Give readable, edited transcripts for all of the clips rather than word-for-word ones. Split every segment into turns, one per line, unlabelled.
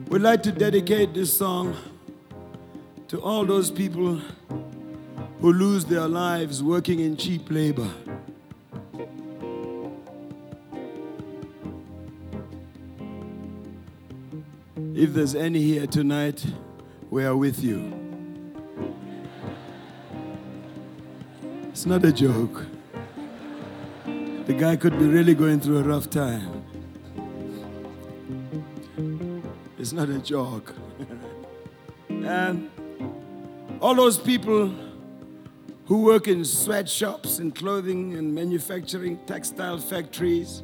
We'd like to dedicate this song to all those people who lose their lives working in cheap labor. If there's any here tonight, we are with you. It's not a joke. The guy could be really going through a rough time. It's not a joke. And all those people who work in sweatshops and clothing and manufacturing textile factories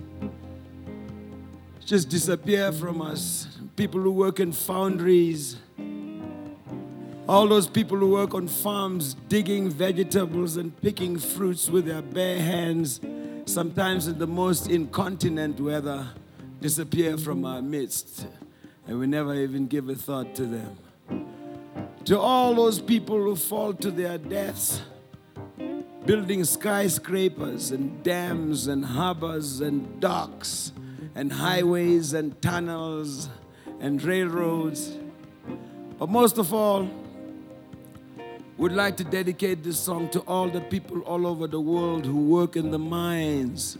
just disappear from us. People who work in foundries, all those people who work on farms digging vegetables and picking fruits with their bare hands, sometimes in the most incontinent weather, disappear from our midst, and we never even give a thought to them. To all those people who fall to their deaths building skyscrapers and dams and harbors and docks and highways and tunnels and railroads. But most of all, we'd like to dedicate this song to all the people all over the world who work in the mines,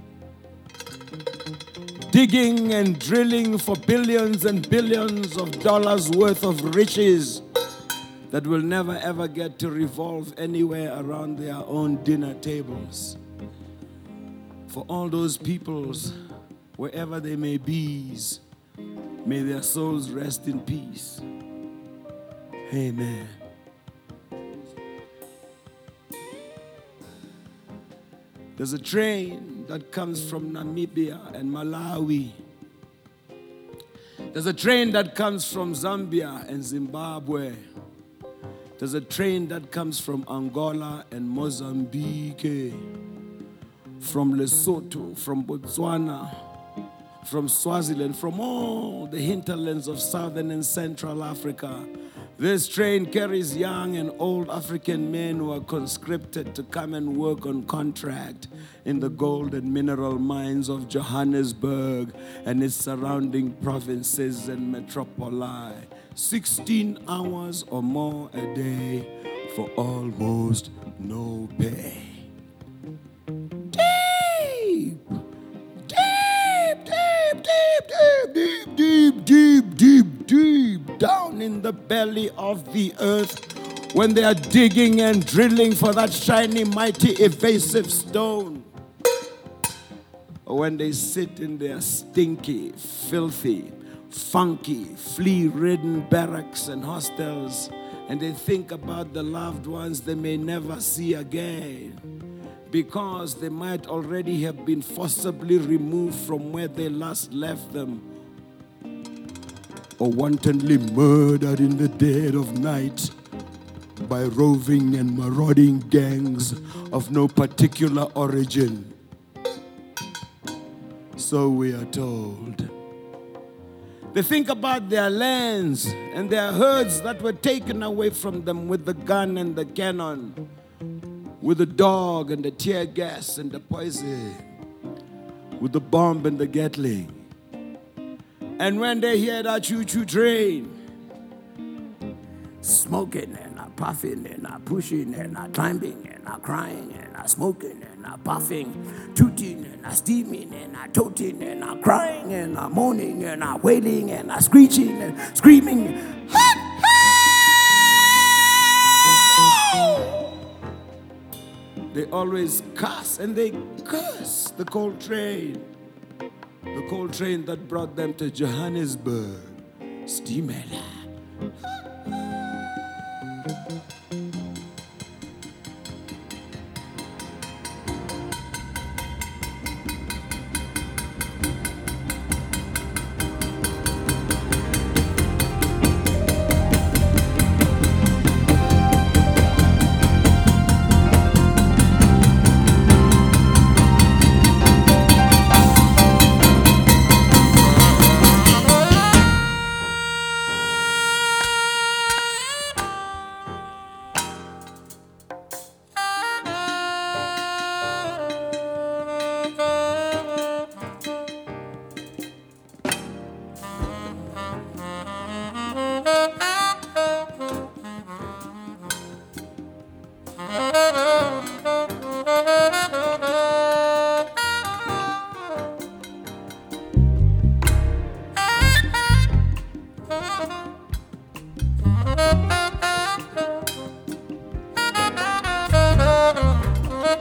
digging and drilling for billions and billions of dollars worth of riches that will never ever get to revolve anywhere around their own dinner tables. For all those peoples, wherever they may be, may their souls rest in peace. Amen. There's a train that comes from Namibia and Malawi. There's a train that comes from Zambia and Zimbabwe. There's a train that comes from Angola and Mozambique, from Lesotho, from Botswana, from Swaziland, from all the hinterlands of southern and central Africa. This train carries young and old African men who are conscripted to come and work on contract in the gold and mineral mines of Johannesburg and its surrounding provinces and metropoli. 16 hours or more a day for almost no pay. Deep, deep, deep, deep, deep, deep, deep, deep, deep down in the belly of the earth, when they are digging and drilling for that shiny, mighty, evasive stone, or when they sit in their stinky, filthy, funky, flea-ridden barracks and hostels, and they think about the loved ones they may never see again, because they might already have been forcibly removed from where they last left them, or wantonly murdered in the dead of night by roving and marauding gangs of no particular origin. So we are told. They think about their lands and their herds that were taken away from them with the gun and the cannon, with the dog and the tear gas and the poison, with the bomb and the Gatling. And when they hear that choo-choo train, smoking and puffing and pushing and climbing and crying and smoking and puffing, tooting and steaming and toting and crying and moaning and wailing and screeching and screaming. They always cuss and they curse the cold train. The cold train that brought them to Johannesburg. Steamer.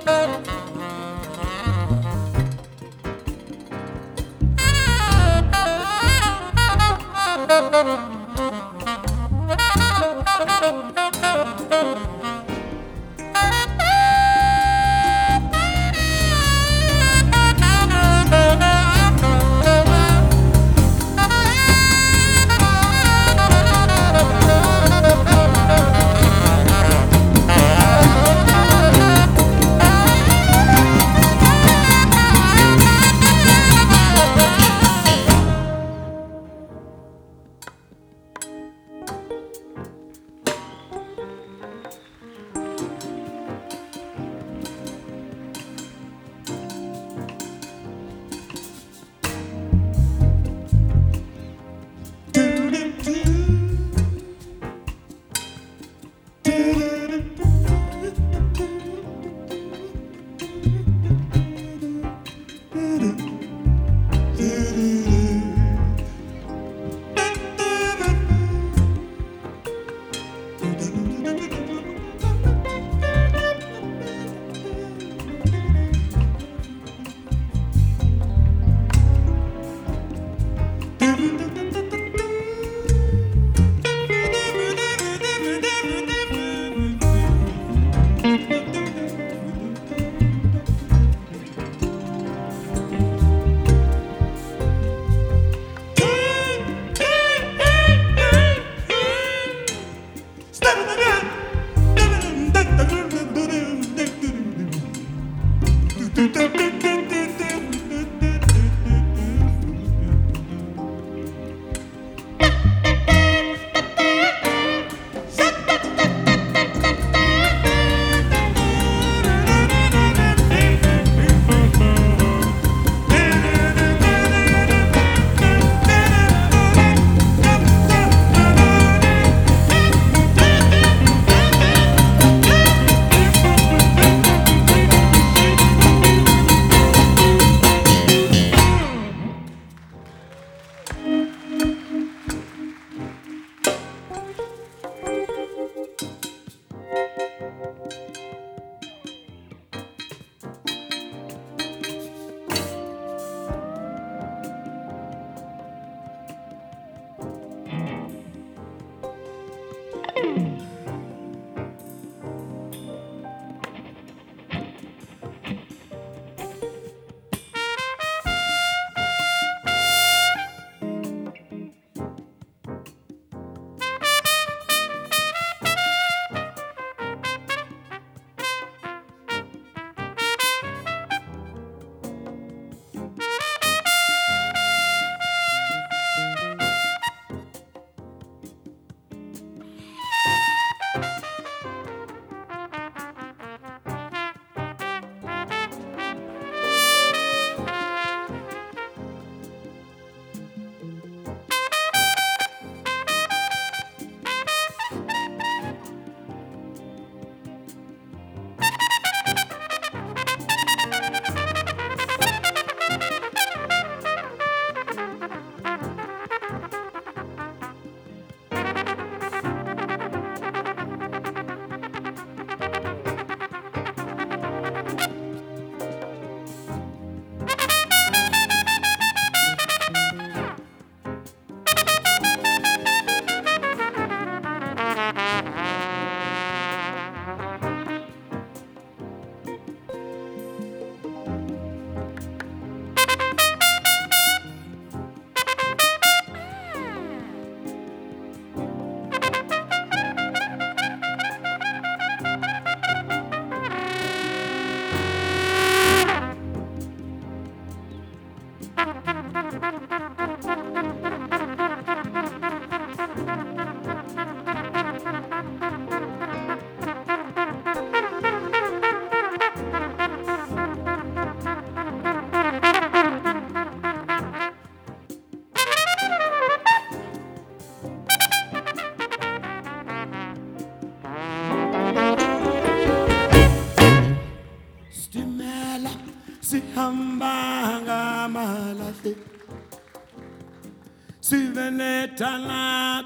Sivenetala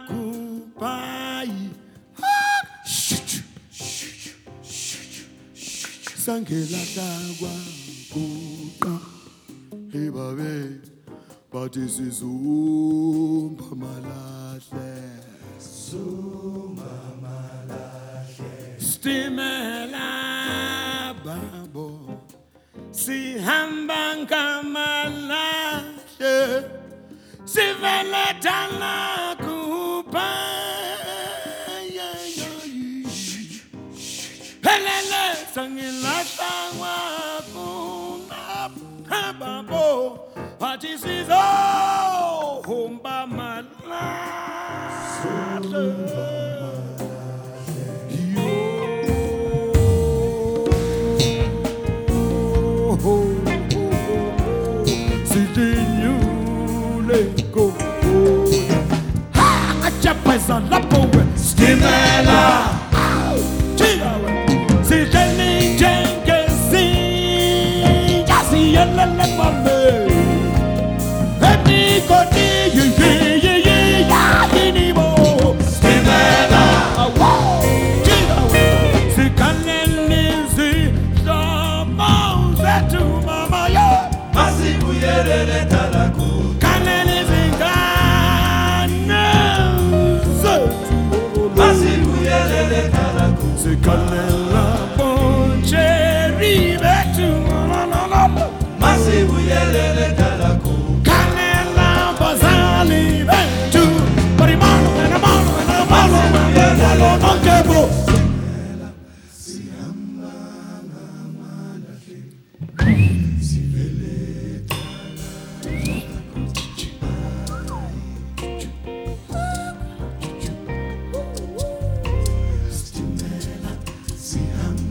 kupai. Sangela Tagua Kuta Ebabe but this is Zumba Malache Stimela Babo Si Hambanga Malache Si Veletana Kupa Helele Sangila Tagua Kuta Babo but this is all Humba Stimela Si Jenny Jenkins Jasi Yelele Mame Epikoti Yinimo Stimela Si Kanelisi Shama to Mama Yo Masibu Yelele Talaku Kanelisi Se canela poncheri vetu Masibu yelele talaku Canela bazali vetu Parimano and amano and amano non quebro Si amba Si veleta Si